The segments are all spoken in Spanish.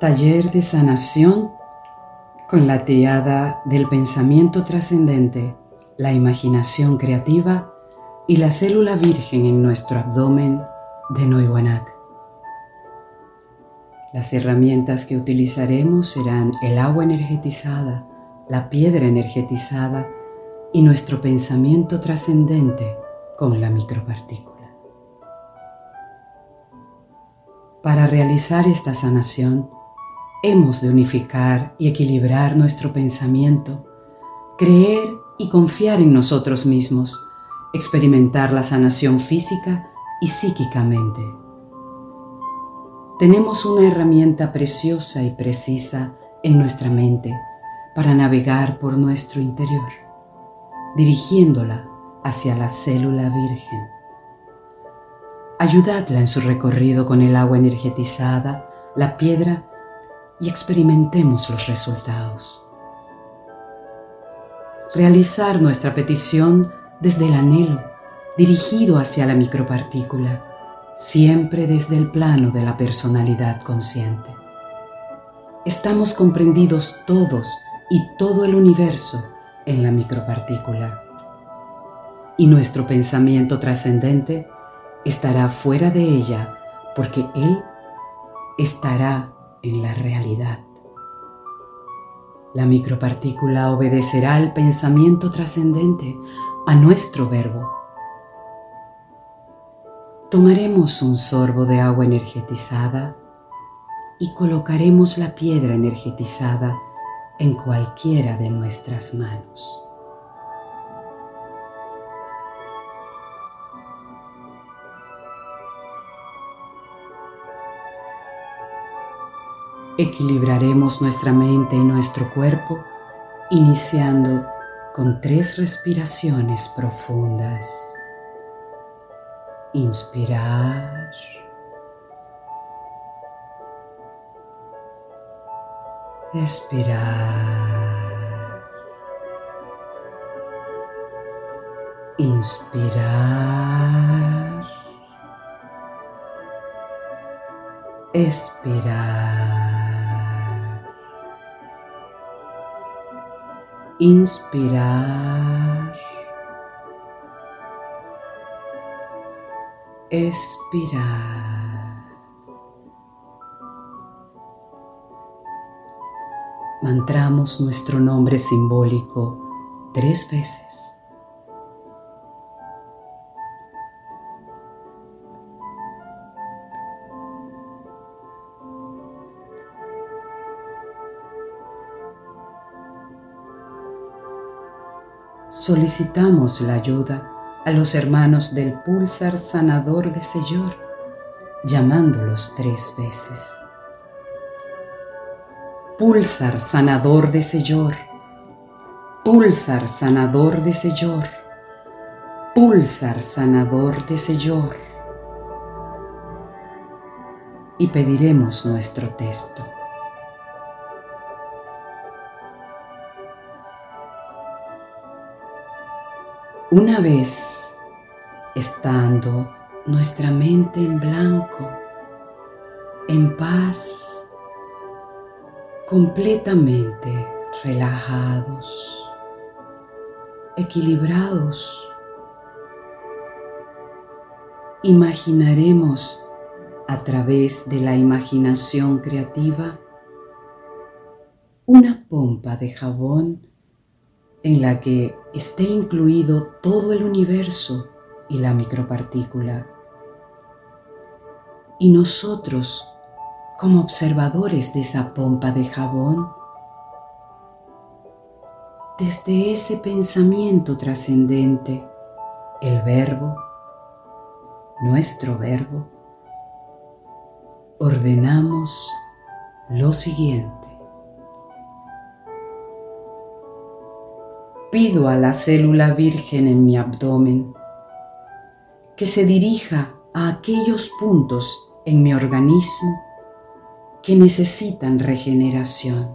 Taller de sanación con la triada del pensamiento trascendente, la imaginación creativa y la célula virgen en nuestro abdomen de Noyuanak. Las herramientas que utilizaremos serán el agua energetizada, la piedra energetizada y nuestro pensamiento trascendente con la micropartícula. Para realizar esta sanación, hemos de unificar y equilibrar nuestro pensamiento, creer y confiar en nosotros mismos, experimentar la sanación física y psíquicamente. Tenemos una herramienta preciosa y precisa en nuestra mente para navegar por nuestro interior, dirigiéndola hacia la célula virgen. Ayudadla en su recorrido con el agua energetizada, la piedra, y experimentemos los resultados. Realizar nuestra petición desde el anhelo, dirigido hacia la micropartícula, siempre desde el plano de la personalidad consciente. Estamos comprendidos todos y todo el universo en la micropartícula. Y nuestro pensamiento trascendente estará fuera de ella porque Él estará en la realidad. La micropartícula obedecerá al pensamiento trascendente, a nuestro verbo. Tomaremos un sorbo de agua energetizada y colocaremos la piedra energetizada en cualquiera de nuestras manos. Equilibraremos nuestra mente y nuestro cuerpo iniciando con 3 respiraciones profundas. Inspirar. Expirar. Inspirar. Expirar. Inspirar, expirar. Mantramos nuestro nombre simbólico 3 veces. Solicitamos la ayuda a los hermanos del pulsar sanador de Señor, llamándolos 3 veces. Pulsar sanador de Señor, pulsar sanador de Señor, pulsar sanador de Señor. Y pediremos nuestro texto. Una vez estando nuestra mente en blanco, en paz, completamente relajados, equilibrados, imaginaremos a través de la imaginación creativa una pompa de jabón en la que esté incluido todo el universo y la micropartícula. Y nosotros, como observadores de esa pompa de jabón, desde ese pensamiento trascendente, el verbo, nuestro verbo, ordenamos lo siguiente. Pido a la célula virgen en mi abdomen que se dirija a aquellos puntos en mi organismo que necesitan regeneración.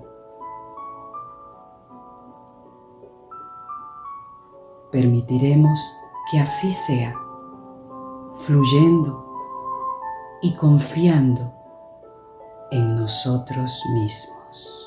Permitiremos que así sea, fluyendo y confiando en nosotros mismos.